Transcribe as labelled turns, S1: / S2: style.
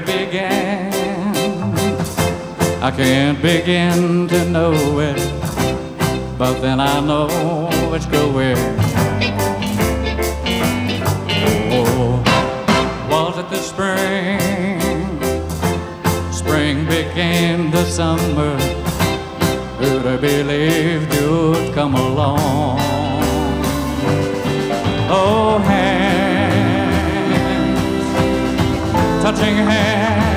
S1: it began. I can't begin to know it, but then I know it's going. Oh, was it the spring? Spring became the summer. Who'd have believed you'd come along? Oh, hands, touching hands,